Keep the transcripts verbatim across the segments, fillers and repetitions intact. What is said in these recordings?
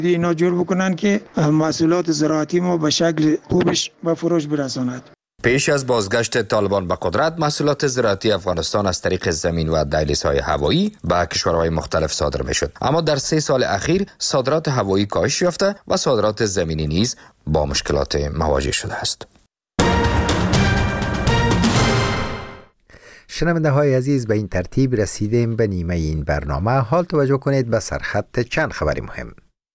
اینا جور بکنن که محصولات زراعتی ما به شکل خوبش به فروش برساند. پیش از بازگشت طالبان به قدرت، محصولات زراعتی افغانستان از طریق زمین و دهلیزهای هوایی به کشورهای مختلف صادر می شد. اما در سه سال اخیر صادرات هوایی کاهش یافته و صادرات زمینی نیز با مشکلات مواجه شده است. شنونده های عزیز، به این ترتیب رسیدیم به نیمه این برنامه. حال توجه کنید به سرخط چند خبر مهم.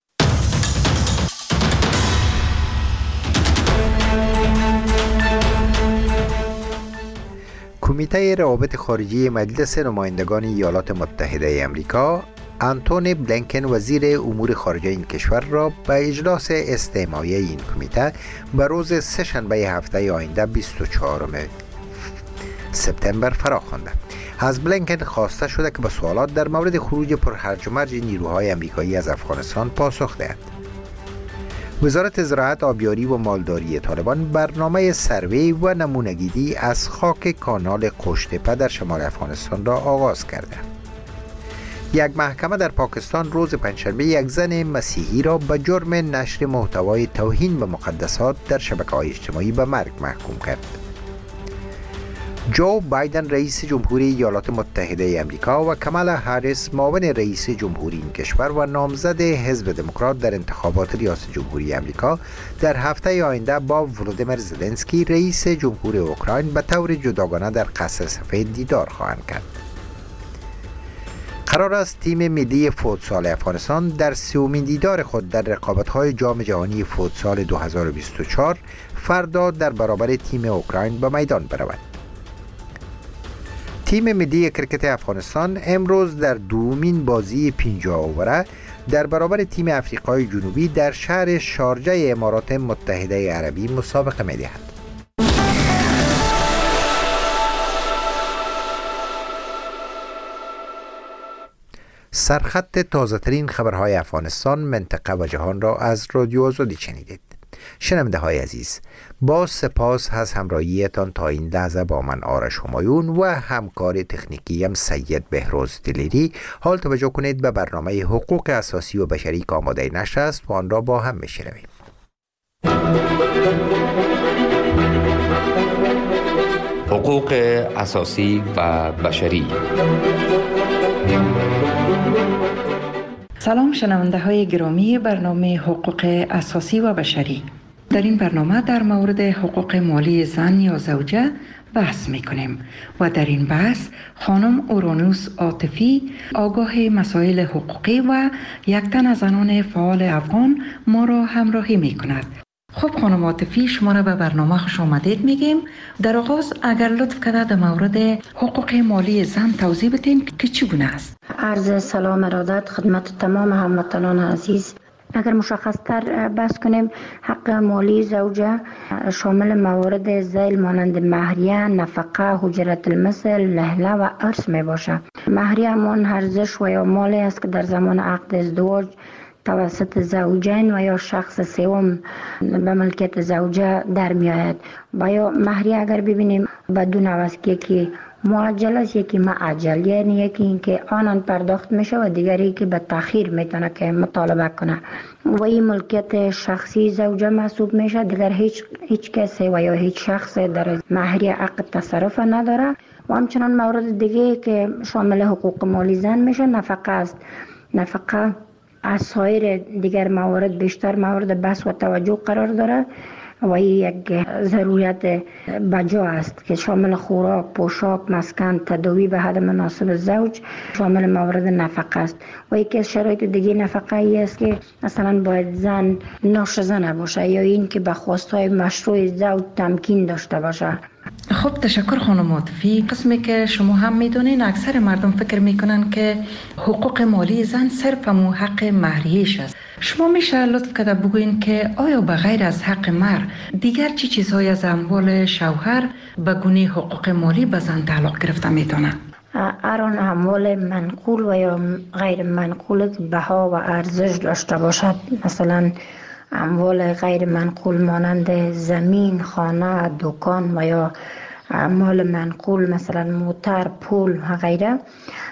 کمیته روابط خارجی مجلس نمایندگان ایالات متحده امریکا آنتونی بلینکن وزیر امور خارجه این کشور را به اجلاس استماعی این کمیته به روز سه‌شنبه هفته آینده بیست و چهارم سپتامبر فرا خوانده. از بلینکن خواسته شده که به سوالات در مورد خروج پرهرج و مرج نیروهای امریکایی از افغانستان پاسخ دهد. وزارت زراعت، آبیاری و مالداری طالبان برنامه سروی و نمونه‌گیری از خاک کانال قوشتپه در شمال افغانستان را آغاز کرده. یک محکمه در پاکستان روز پنجشنبه یک زن مسیحی را به جرم نشر محتوای توهین به مقدسات در شبکه‌های اجتماعی به مرگ محکوم کرد. جو بایدن رئیس جمهوری ایالات متحده امریکا و کامالا هاریس معاون رئیس جمهوری این کشور و نامزد حزب دموکرات در انتخابات ریاست جمهوری امریکا در هفته آینده با ولودیمیر زلنسکی رئیس جمهور اوکراین به طور جداگانه در قصر سفید دیدار خواهند کرد. قرار است تیم ملی فوتسال افغانستان در سومین دیدار خود در رقابت‌های جام جهانی فوتسال دو هزار و بیست و چهار فردا در برابر تیم اوکراین به میدان برود. تیم ملی کرکت افغانستان امروز در دومین بازی پنجاه اووره در برابر تیم افریقای جنوبی در شهر شارجه امارات متحده عربی مسابقه می‌دهد. سرخط تازه‌ترین خبرهای افغانستان، منطقه و جهان را از رادیو آزادی شنیدید. شنونده های عزیز، با سپاس از همراهیتان تا این لحظه با من آرش همایون و همکار تکنیکیم سید بهروز دلیری. حال توجه کنید به برنامه حقوق اساسی و بشری که آماده نشر است و آن را با هم میشنویم. حقوق اساسی و بشری. سلام شنونده های گرامی برنامه حقوق اساسی و بشری. در این برنامه در مورد حقوق مالی زن یا زوجه بحث میکنیم و در این بحث خانم اورانوس عاطفی آگاه مسائل حقوقی و یک تن از زنان فعال افغان ما را همراهی میکند. خب خانم عاطفی، شما را به برنامه خوش آمدید میگیم. در آغاز اگر لطف کرده در مورد حقوق مالی زن توضیح بدین که چگونه است. عرض سلام ارادت خدمت تمام هموطنان عزیز. اگر مشخص تر بحث کنیم، حق مالی زوجه شامل موارد ذیل مانند مهریه، نفقه، حجرت المثل، لهله و ارث می باشه. مهریه همان ارزش و یا مالی است که در زمان عقد ازدواج توسط زوجین و یا شخص سوم به ملکیت زوجه در می آید. و یا مهریه اگر ببینیم بدون عوض که معجل است، یکی معجل، یعنی یکی اینکه آنان پرداخت میشه و دیگری که به تأخیر میتونه که مطالبه کنه و این ملکیت شخصی زوجه محسوب میشه. دیگر هیچ هیچ کسی و یا هیچ شخص در مهریه عقد تصرف نداره. و همچنان مورد دیگه که شامل حقوق مالی زن میشه نفقه است. نفقه از سایر دیگر موارد بیشتر مورد بحث و توجه قرار داره و این یک ضرورت بجا است که شامل خوراک، پوشاک، مسکن، تداوی به حد مناسب زوج شامل مورد نفقه است. و یکی از شرایط دیگه نفقه ای است که مثلا باید زن ناشزه نباشه یا این که به خواستهای مشروع زوج تمکین داشته باشه. خب تشکر خانم عاطفی. قسمی که شما هم میدونین اکثر مردم فکر میکنن که حقوق مالی زن صرف مو حق مهریه‌اش است. شما میشه لطف کرده بگوین که آیا به غیر از حق مهر دیگر چی چیزهای از اموال شوهر به گونه حقوق مالی به زن تعلق گرفته میتونه؟ هر آن اموال منقول و یا غیر منقول بها و ارزش داشته باشد، مثلا اموال غیر منقول مانند زمین، خانه، دکان و یا اموال منقول مثلا موتر، پول و غیره،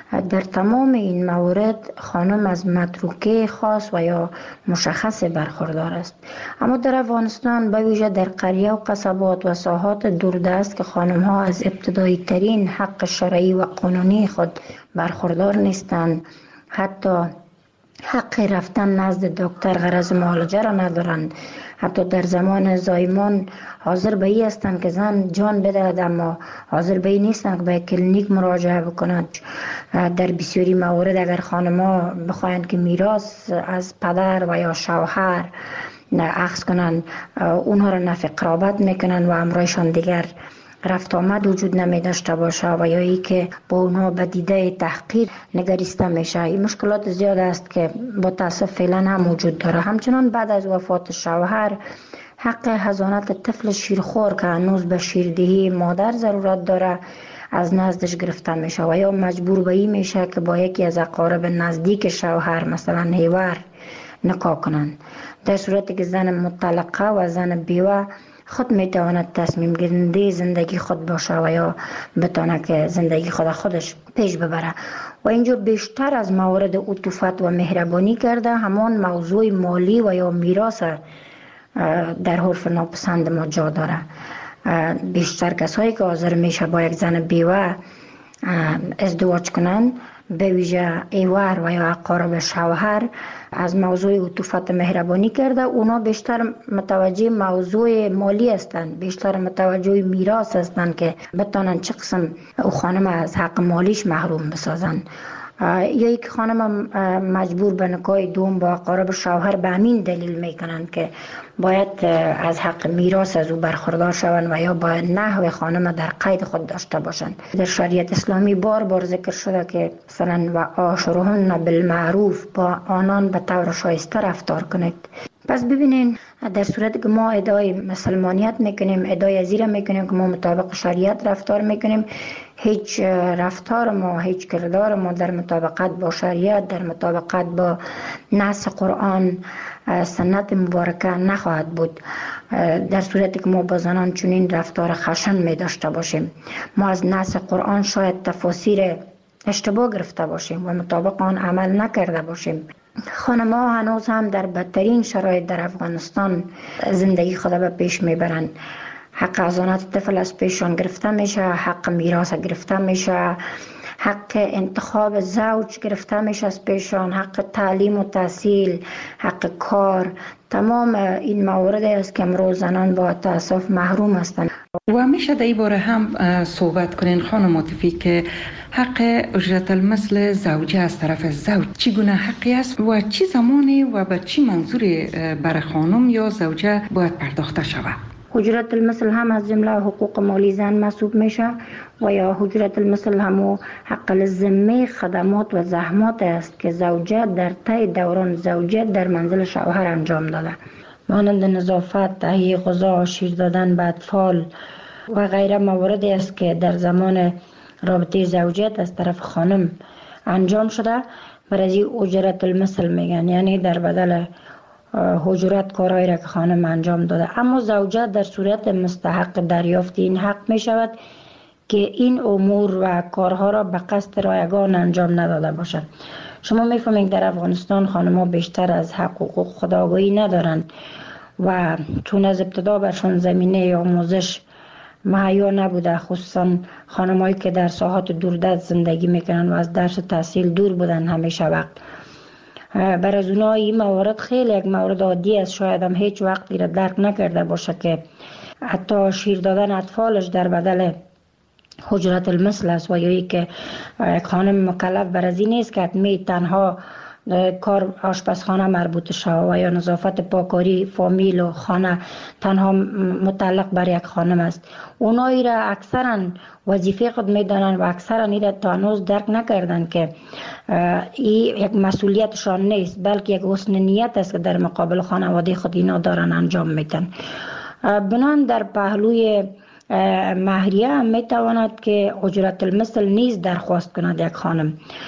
در تمام این موارد خانم از متروکه خاص و یا مشخص برخوردار است. اما در افغانستان به ویژه در قریه و قصبات و ساحات دوردست که خانم ها از ابتدایی ترین حق شرعی و قانونی خود برخوردار نیستند، حتی حق رفتن نزد دکتر غرض معالجه را ندارند، حتی در زمان زایمان حاضر به این هستند که زن جان بدهد اما حاضر به این نیستند که به کلینیک مراجعه بکنند. در بسیاری موارد اگر خانم‌ها بخواهند که میراث از پدر و یا شوهر اخذ کنند، اونها را نفی قرابت میکنند و امرایشان دیگر رفت آمد وجود نمی داشته باشه و یا ای که با اونها به دیده تحقیر نگریسته میشه. این مشکلات زیاد است که با تاسف فعلا هم وجود داره. همچنان بعد از وفات شوهر حق حضانت طفل شیرخوار که هنوز به شیردهی مادر ضرورت داره از نزدش گرفته میشه و یا مجبور به این میشه که با یکی از اقارب نزدیک شوهر مثلا هیور نکاح کنند. در صورتی که زن مطلقه و زن بیوه خود میتواند تصمیم گیرنده زندگی خود باشه و یا بتونه که زندگی خود خودش پیش ببره. و اینجا بیشتر از موارد عطوفت و مهربانی کرده همان موضوع مالی و یا میراث در حرف ناپسند ما جا داره. بیشتر کسایی که حاضر میشه با یک زن بیوه ازدواج کنند، به ویژه ایوار و یا اقارب شوهر، از موضوع عطوفت مهربانی کرده. اونا بیشتر متوجه موضوع مالی هستند، بیشتر متوجه میراث هستند که بتونن چه قسم او خانم از حق مالیش محروم بسازن. یا یک خانم مجبور به نکاح دوم با اقارب شوهر به همین دلیل میکنند که باید از حق میراث از او برخوردار شوند و یا باید نحو خانم در قید خود داشته باشند. در شریعت اسلامی بار بار ذکر شده که مثلا و عاشرهن بالمعروف، با آنان به طور شایسته رفتار کنید. پس ببینین در صورتی که ما ادعای مسلمانیت میکنیم، ادعای ازیره میکنیم که ما مطابق شریعت رفتار میکنیم، هیچ رفتار ما، هیچ کردار ما در مطابقت با شریعت، در مطابقت با نص قرآن سنت مبارکه نخواهد بود. در صورتی که ما با زنان چنین رفتار خشن می داشته باشیم، ما از نص قرآن شاید تفاسیر اشتباه گرفته باشیم و مطابق آن عمل نکرده باشیم. خانم‌ها هنوز هم در بدترین شرایط در افغانستان زندگی خود به پیش میبرند. حق حضانت طفل از پیشان گرفته میشه، حق میراث گرفته میشه، حق انتخاب زوج گرفته میشه از پیشان، حق تعلیم و تحصیل، حق کار. تمام این موارد است که امروز زنان با تأسف محروم هستند. و میشه در این باره هم صحبت کنین خانم عاطفی که حق اجرت المثل زوجه از طرف زوج چگونه حقی است و چی زمانی و به چی منظوری برای خانم یا زوجه باید پرداخته شود؟ اجرت المثل هم از جمله حقوق مالی زن محسوب میشه و یا اجرت المثل هم حق الذمه خدمات و زحمات است که زوجه در طی دوران زوجیت در منزل شوهر انجام داده، مانند نظافت، تهیه غذا، شیر دادن به اطفال و غیره مواردی است که در زمان رابطه زوجیت از طرف خانم انجام شده. برای اجرت المثل میگن، یعنی در بدل اجرت کارهایی را که خانم انجام داده. اما زوجه در صورت مستحق دریافت این حق می شود که این امور و کارها را به قصد رایگان انجام نداده باشد. شما میفهمید در افغانستان خانم‌ها بیشتر از حق و حقوق خودآگاهی ندارند و چون از ابتدا برشان زمینه آموزش مهیا نبوده، خصوصا خانم‌هایی که در ساحات دوردست زندگی میکنن و از درس و تحصیل دور بودن همیشه وقت. برای از اونها این موارد خیلی یک مورد عادی است، شاید هم هیچ وقتی را درک نکرده باشه که حتی شیر دادن اطفالش در بدل اجرت المثل است و یا ای که یک خانم مکلف بر از این نیست که حتمی تنها کار آشپزخانه مربوط شود و یا نظافت پاکاری فامیل و خانه تنها متعلق بر یک خانم است. اونایی را اکثرا وظیفه خود میدانند و اکثرا این را تا هنوز درک نکردند که این یک مسئولیتشان نیست، بلکه یک حسن نیت است که در مقابل خانواده خود اینا دارن انجام میدن. بنان در پهلوی مهریه هم میتواند که اجرت المثل نیز درخواست کند یک خانم.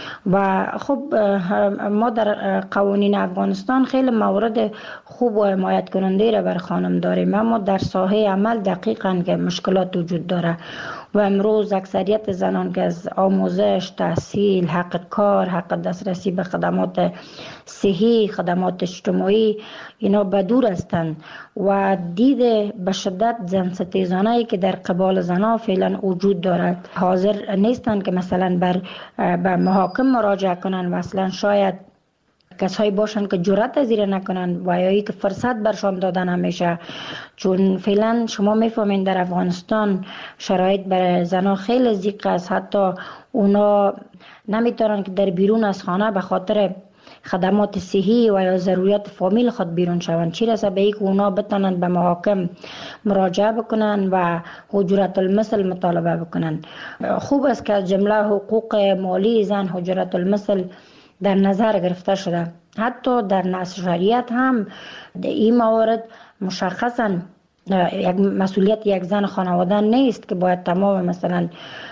و خب ما در قوانین افغانستان خیلی موارد خوب و حمایت کننده را بر خانم داریم، اما در ساحه عمل دقیقاً که مشکلات وجود داره و امروز اکثریت زنان که از آموزش، تحصیل، حق کار، حق دسترسی به خدمات صحی، خدمات اجتماعی اینا به دور هستند و دید به شدت زن ستیزانه‌ای که در قبال زنها فعلا وجود دارد حاضر نیستند که مثلا بر به محاکم مراجعه کنند و اصلا شاید کسایی باشند که جرأت از این نکنند و یا که فرصت برشان داده نمیشه، چون فعلا شما میفهمین در افغانستان شرایط برای زنها خیلی ضیق است. حتی اونا نمیتونن که در بیرون از خانه به خاطر خدمات صحی و یا ضروریات فامیل خود بیرون شوند، چی رسه به اینکه اونا بتونن به محاکم مراجعه بکنن و حجرت المثل مطالبه بکنن. خوب است که از جمله حقوق مالی زن حجرت المثل در نظر گرفته شده. حتی در نص شریعت هم این موارد مشخصا یک مسئولیت یک زن خانواده نیست که باید تمام مثلا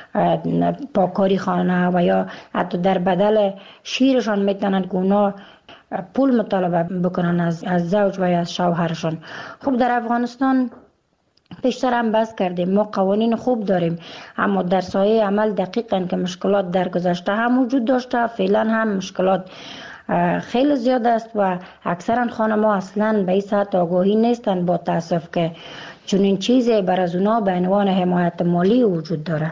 پاکاری خانه و یا حتی در بدل شیرشان میتونن که اونا پول مطالبه بکنن از از زوج و یا از شوهرشان. خب در افغانستان پیشتر هم بحث کردیم ما قوانین خوب داریم، اما در سایه عمل دقیقاً که مشکلات در گذشته هم وجود داشته، فعلا هم مشکلات خیلی زیاد است و اکثرا خانم‌ها اصلاً به این سطح آگاهی نیستند با تاسف که چنین چیزی بر از اونا به عنوان حمایت مالی وجود داره.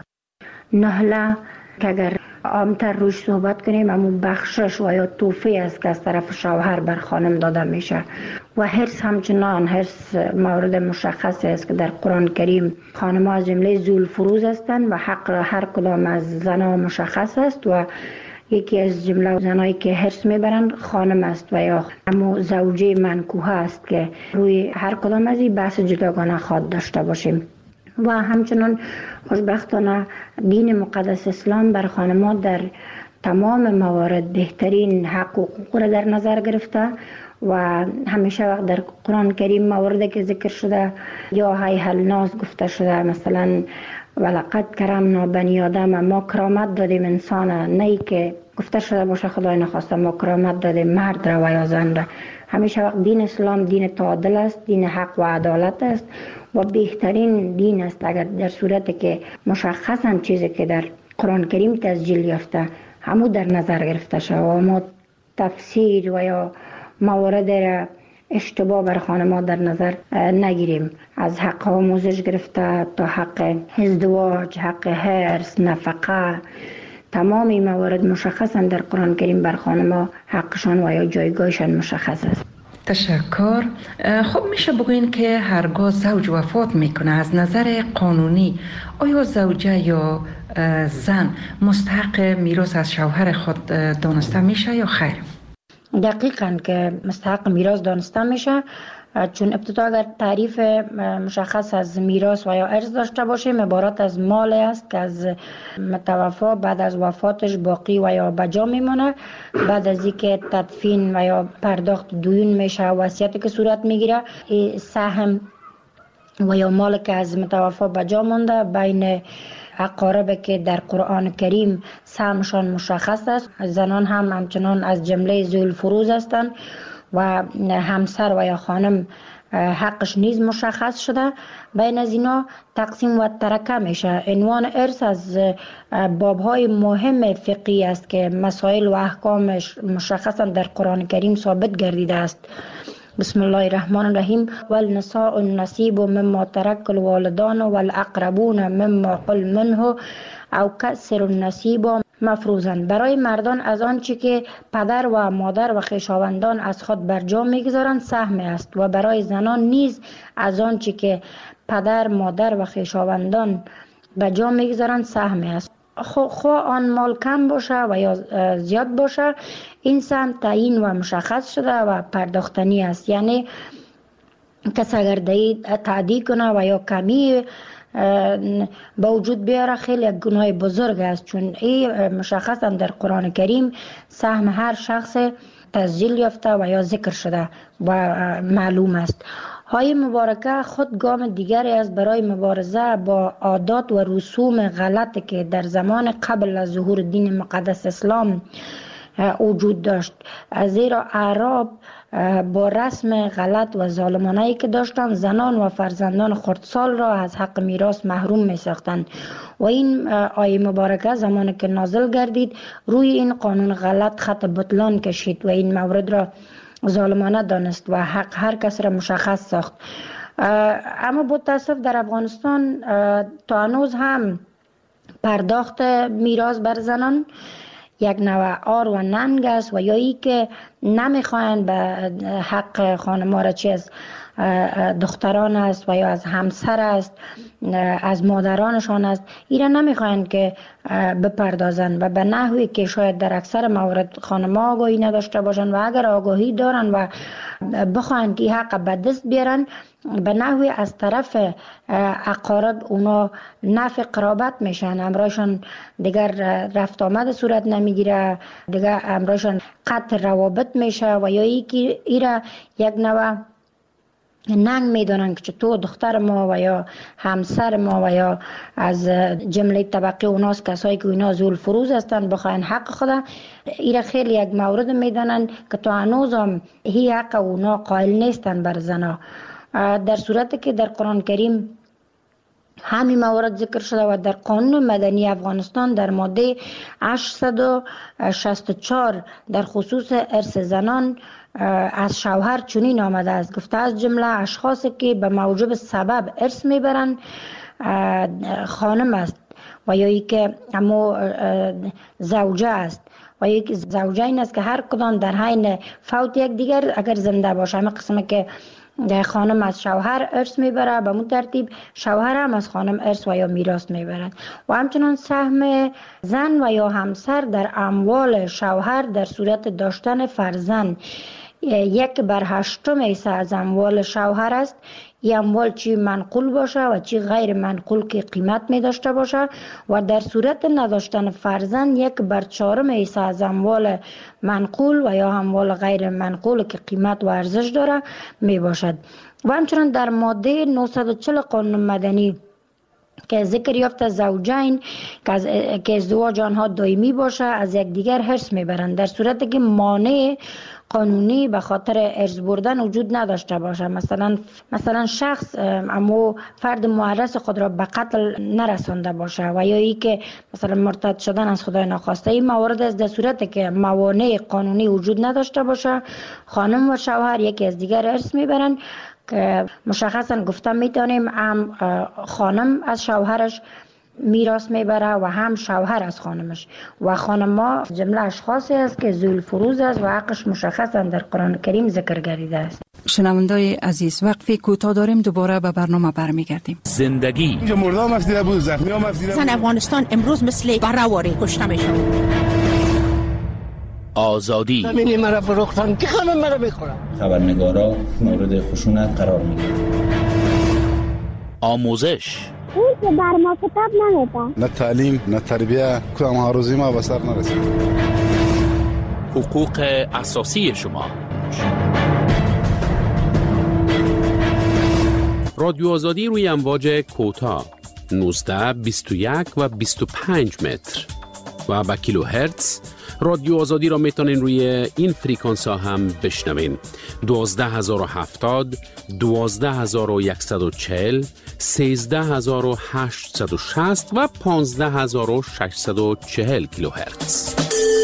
نهله که اگر عامتر روش صحبت کنیم اما بخشش و یا توفی است که از طرف شوهر بر خانم داده میشه و حرص همچنان حرص مورد مشخص است که در قرآن کریم خانم ها از جمله ذوالفروز هستند و حق هر کدام از زنها مشخص است و یکی از جمله زنایی که حرص میبرن خانم است و یا اما زوجه منکوحه است که روی هر کدام از این بحث جداگانه خواهد داشته باشیم. و همچنان خوشبختانه دین مقدس اسلام بر خانم‌ها در تمام موارد بهترین حق و حقوق را در نظر گرفته و همیشه وقت در قرآن کریم مواردی که ذکر شده یا هی الناس گفته شده، مثلا ولقد کرمنا بنی آدم، ما کرامت دادیم انسان، نه که گفته شده باشه خدای نخواسته ما کرامت دادیم مرد را و یا زن را. همیشه وقت دین اسلام دین تعادل است، دین حق و عدالت است و بهترین دین است اگر در صورتی که مشخصاً چیزی که در قرآن کریم تسجیل یافته همو در نظر گرفته شود و ما تفسیر و یا موارد را اشتباه بر خانم‌ها در نظر نگیریم. از حق آموزش گرفته تا حق ازدواج، حق حرص، نفقه، تمام این موارد مشخصاً در قرآن کریم بر خانم‌ها حقشان و یا جایگاهشان مشخص است. تشکر. خب میشه بگوین که هرگاه زوج وفات میکنه از نظر قانونی آیا زوجه یا زن مستحق میراث از شوهر خود دانسته میشه یا خیر؟ دقیقاً که مستحق میراث دانسته میشه، چون ابتدا اگر تعریف مشخص از میراث و یا ارث داشته باشیم عبارت از مال است که از متوفا بعد از وفاتش باقی و یا بجا میمونه، بعد از اینکه تدفین و یا پرداخت دیون میشه وصیتی که صورت میگیره سهم و یا مال که از متوفا بجا مونده بین اقاربه که در قرآن کریم سهمشان مشخص است. زنان هم همچنان از جمله ذوالفروز هستند و همسر و یا خانم حقش نیز مشخص شده. بین از اینا تقسیم و ترکه میشه. عنوان ارث از بابهای مهم فقهی است که مسائل و احکامش مشخصا در قرآن کریم ثابت گردیده است. بسم الله الرحمن الرحیم والنساء النصیب مما ترک الوالدان والاقربون مما قل منه او کسر النصیب مفروضن. برای مردان از آنچه که پدر و مادر و خویشاوندان از خود برجا میگذارند سهم است و برای زنان نیز از آنچه که پدر مادر و خویشاوندان برجا میگذارند سهم است. خواه آن مال کم باشه و یا زیاد باشه این سهم تعیین و مشخص شده و پرداختنی است. یعنی کس اگر تعدی کنه و یا کمی با وجود بیاره خیلی گناه بزرگ است، چون این مشخصا در قرآن کریم سهم هر شخص تسجیل یافته و یا ذکر شده و معلوم است. های مبارکه خود گام دیگری است برای مبارزه با عادات و رسوم غلط که در زمان قبل از ظهور دین مقدس اسلام وجود داشت، زیرا اعراب با رسم غلط و ظالمانه‌ای که داشتند زنان و فرزندان خردسال را از حق میراث محروم می ساختند و این آیه مبارکه زمانی که نازل گردید روی این قانون غلط خط بطلان کشید و این مورد را ظالمانه دانست و حق هر کس را مشخص ساخت. اما با تاسف در افغانستان تا هنوز هم پرداخت میراث بر زنان یک نوع آر و ننگ است و یا ای که نمیخواین به حق خانم‌ها را چی از دختران است و یا از همسر است، از مادرانشان است، ایره نمیخواین که بپردازن و به نحوی که شاید در اکثر موارد خانم‌ها آگاهی نداشته باشن و اگر آگاهی دارن و بخواین که حق به دست بیارن به نحوی از طرف اقارب اونا نفع قرابت میشن، امرایشان دیگر رفت آمد صورت نمیگیره، دیگر امرایشان قطع روابط میشه و یا ای که ایره یک نوع ننگ میدونن که تو دختر ما و یا همسر ما و یا از جمله طبقه اوناست کسایی که اینا زول فروز هستن بخواین حق خدا، ایره خیلی یک مورد میدونن که تو هنوز هم هی حق اونا قائل نیستن بر زنا، در صورتی که در قرآن کریم همین موارد ذکر شده و در قانون مدنی افغانستان در ماده هشتصد و شصت و چهار در خصوص ارث زنان از شوهر چنین آمده است، گفته از جمله اشخاصی که به موجب سبب ارث میبرند خانم است و یا ای که اما زوجه است و یک زوجه این است که هر کدام در حین فوت یک دیگر اگر زنده باشه، همه قسمه که خانم از شوهر ارث میبره به مون ترتیب شوهر هم از خانم ارث و یا میراث میبرد و همچنان سهم زن و یا همسر در اموال شوهر در صورت داشتن فرزند یک بر هشتم ایسه از اموال شوهر است. این اموال چی منقول باشه و چی غیر منقول که قیمت می داشته باشه و در صورت نداشتن فرزند یک بر چهارم ایسه از اموال منقول و یا اموال غیر منقول که قیمت و ارزش داره می باشد. و همچنان در ماده نهصد و چهل قانون مدنی که ذکر یافته زوجین که ازدواج آنها دائمی باشه از یک دیگر حرص میبرند در صورتی که مانع قانونی به خاطر ارث بردن وجود نداشته باشه، مثلا مثلا شخص اما فرد معرض خود را به قتل نرسانده باشه و یا ای که مثلا مرتد شدن از خدای ناخواسته. این موارد از در صورتی که موانع قانونی وجود نداشته باشه خانم و شوهر یکی از دیگر ارث میبرند که مشخصا گفتم میتونیم هم خانم از شوهرش میراث میبره و هم شوهر از خانمش و خانما جمله اشخاصی است که ذوال فروز است و حقش مشخصا در قرآن کریم ذکر گردیده است. شنوندای عزیز وقفی کوتاه داریم، دوباره به برنامه برمیگردیم. زندگی اینجا مردم افسیده بود، زخمی هم افسیده بود. زن افغانستان امروز مثل برهواری کشته میشه. آزادی همینی مرا فروختن که خانم مرا بخورم. خبرنگارا مورد خشونت قرار میگیرن. آموزش اون که بر ما کتاب نمیده، نه تعلیم نه تربیه، کدام ها روزی ما به سر نرسید. حقوق اساسی شما. رادیو آزادی روی امواج کوتاه نوزده، بیست و یک و بیست و پنج متر و با کیلو هرتز. رادیو آزادی را میتونین روی این فریکانس ها هم بشنوین: دوازده هزار و هفتاد، دوازده هزار و صد و چهل، سیزده هزار و هشتصد و شصت و پانزده هزار و ششصد و چهل کیلو هرتز.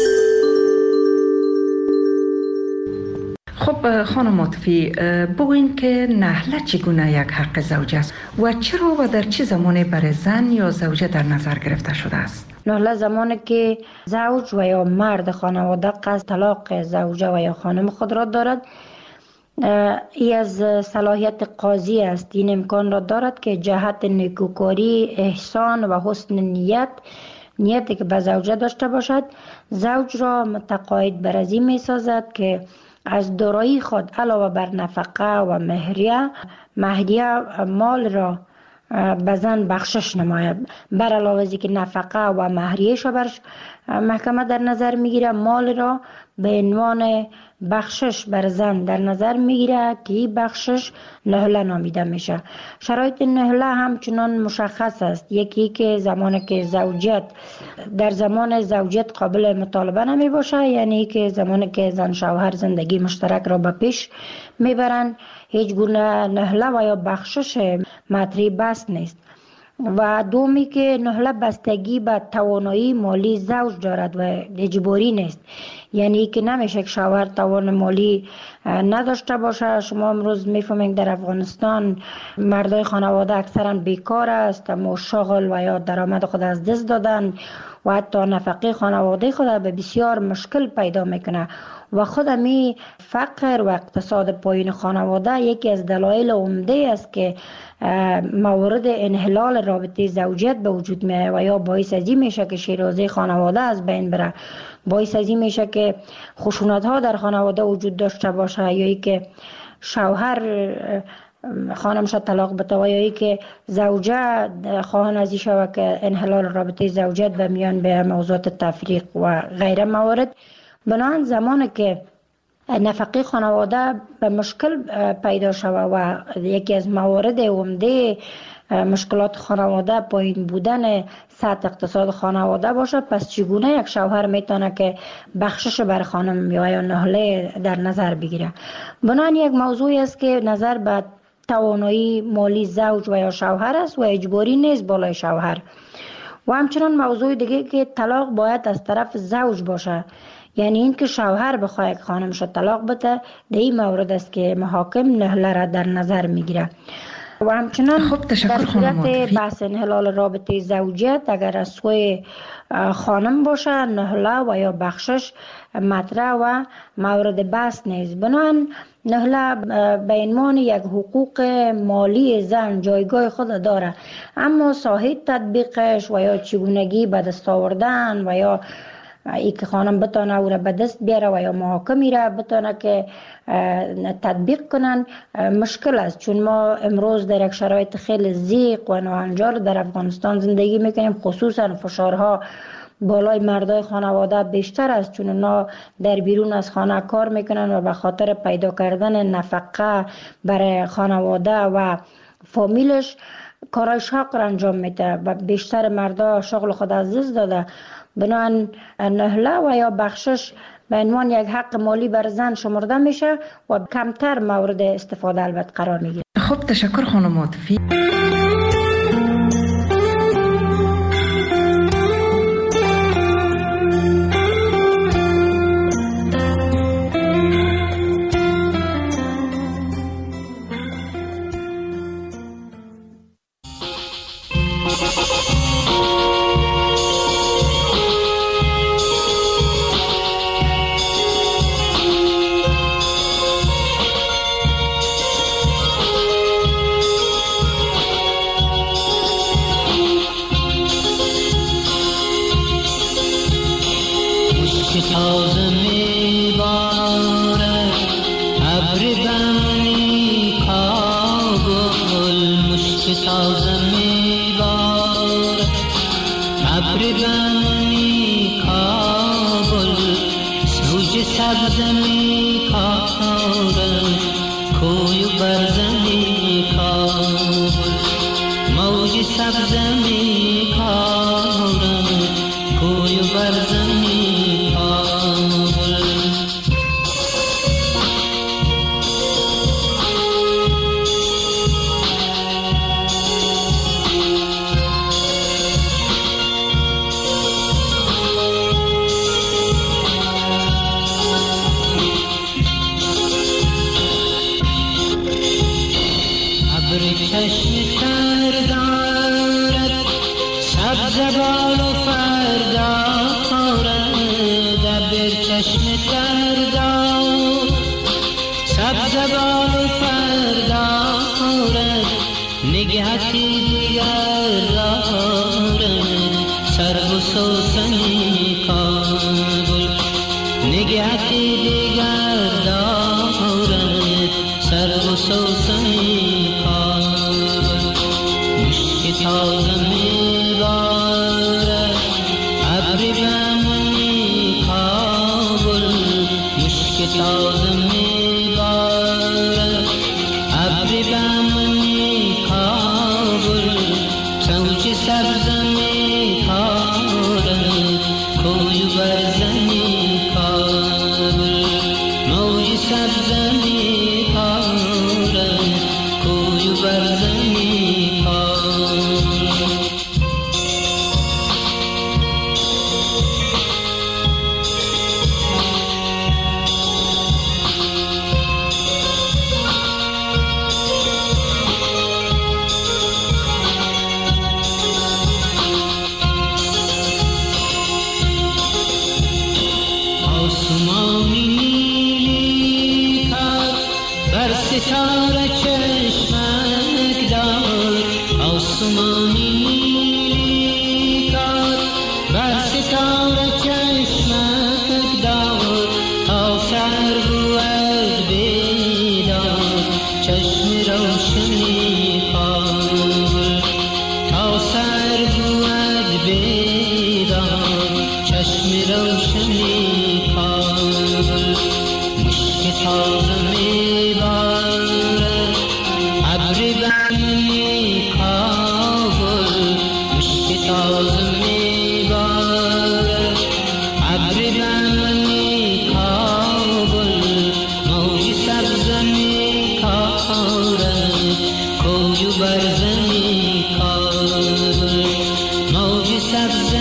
خب خانم عاطفی، بگوین که نحله چگونه یک حق زوجه است و چرا و در چه زمانی برای زن یا زوجه در نظر گرفته شده است؟ نحله زمانی که زوج و یا مرد خانواده قصد طلاق زوجه و یا خانم خود را دارد، ای از صلاحیت قاضی است. این امکان را دارد که جهت نیکوکاری، احسان و حسن نیت نیتی که به زوجه داشته باشد زوج را متقاعد بر از این می سازد که از دارایی خود علاوه بر نفقه و مهریه مهریه مال را به زن بخشش نماید. بر علاوه از که نفقه و مهریه‌اش برش محکمه در نظر میگیره، مال را به عنوان بخشش بر زن در نظر میگیره که این بخشش نهله نامیده میشه. شرایط نهله همچنان مشخص است. یکی که زمانی که زوجیت در زمان زوجیت قابل مطالبه نمی باشه، یعنی که زمانی که زن شوهر زندگی مشترک را به پیش میبرند هیچ گونه نهله و یا بخشش مطرح بس نیست. و دومی که نهله بستگی به توانایی مالی زوج دارد و اجباری نیست، یعنی که نمیشه که شوهر توان مالی نداشته باشه. شما امروز میفهمید در افغانستان مردای خانواده اکثرا بیکار است، اما شغل و یا درآمد خود از دست دادن و حتی نفقه خانواده خود به بسیار مشکل پیدا میکنه و خود می فقر و اقتصاد پایین خانواده یکی از دلایل عمده است که موارد انحلال رابطه زوجیت به وجود میاد و یا باعث ازی میشه که شیرازه خانواده از بین بره، باعث ازی میشه که خشونت ها در خانواده وجود داشته باشه، یا ای که شوهر خانمش طلاق بده و یا ای که زوجه خواهان ازی شود که انحلال رابطه زوجیت به میان به موضوعات تفریق و غیره موارد. بنابراین زمانی که نفقه خانواده به مشکل پیدا شود و یکی از موارد عمده مشکلات خانواده پایین بودن سطح اقتصاد خانواده باشه، پس چگونه یک شوهر میتونه که بخشش بر خانم یا نهله در نظر بگیره؟ بنابراین یک موضوعی است که نظر به توانایی مالی زوج و یا شوهر است و اجباری نیست بالای شوهر. و همچنان موضوع دیگه که طلاق باید از طرف زوج باشه، یعنی این که شوهر بخواه که خانمش طلاق بده، در این مورد است که محاکم نهله را در نظر میگیره. و همچنان خب در صورت بحث انحلال رابطه زوجیت اگر از سوی خانم باشه نهله و یا بخشش مطرح و مورد بحث نیست. بنابراین نهله به عنوان یک حقوق مالی زن جایگاه خود داره، اما ساحه تطبیقش و یا چگونگی به دست آوردن و یا ای که خانم بتانه او را به دست بیاره و یا محاکمی را بتانه که تطبیق کنن مشکل است، چون ما امروز در یک شرایط خیلی ضیق و ناهنجار در افغانستان زندگی میکنیم. خصوصا فشارها بالای مردای خانواده بیشتر است، چون اونا در بیرون از خانه کار میکنن و به خاطر پیدا کردن نفقه برای خانواده و فامیلش کارای شاق را انجام میده و بیشتر مردا شغل خود از دست داده. بنابراین نهله و یا بخشش به عنوان یک حق مالی بر زن شمرده میشه و کمتر مورد استفاده البته قرار میگیره. خب تشکر خانم عاطفی. سر و سوسن کابل ستاره چشمک دار آسمانی نیلی کار بر ستاره چشمک دار تا سر بود بیدار چشم روشنی کار تا سر بود بیدار چشم روشنی کار مشک تازه میبارد ابر بنی کابل مشک تازه میبارد ابر بنی کابل موج سبز میکارد کوی و برزنی کابل موج سبز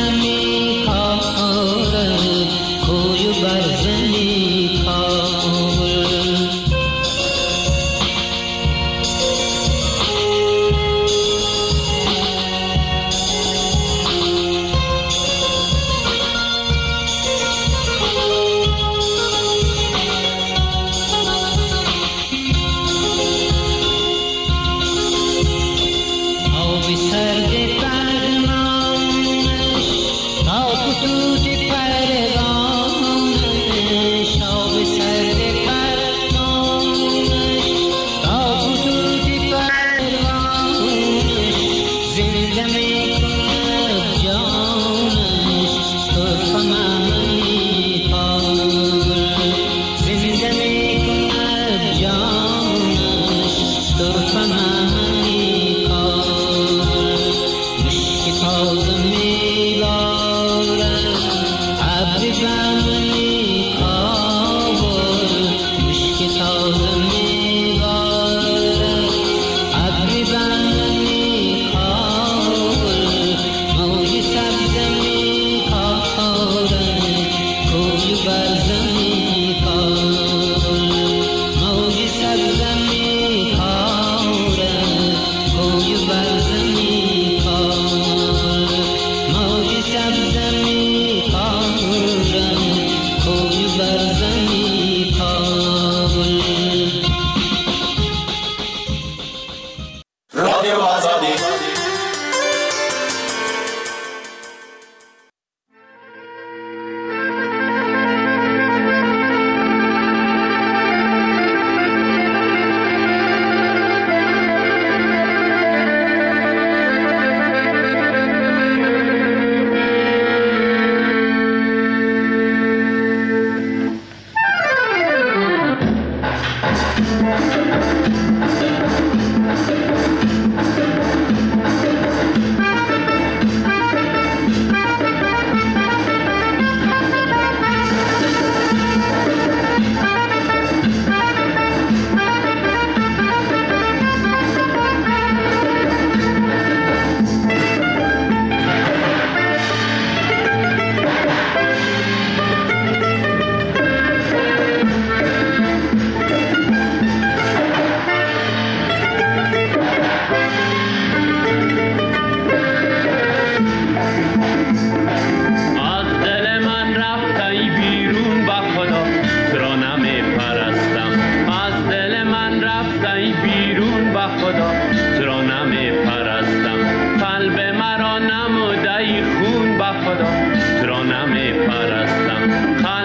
میکارد کوی و برزنی کابل آب سرد پرمانش تا خطوط پرگانش آب سرد پرمانش تا خطوط پرگانش زنده میکند جانش طرف معنی کابل زنده میکند جانش طرف معنی کابل مشک تازه میبارد ابر بنی کابل مشک تازه میبارد ابر بنی کابل موج سبز میکارد کوی و برزنی کابل موج سبز میکارد کوی و برزنی کابل موج سبز میکارد کوی و برزنی کابل رادیو آزادی خدا تو را نمی پرستم.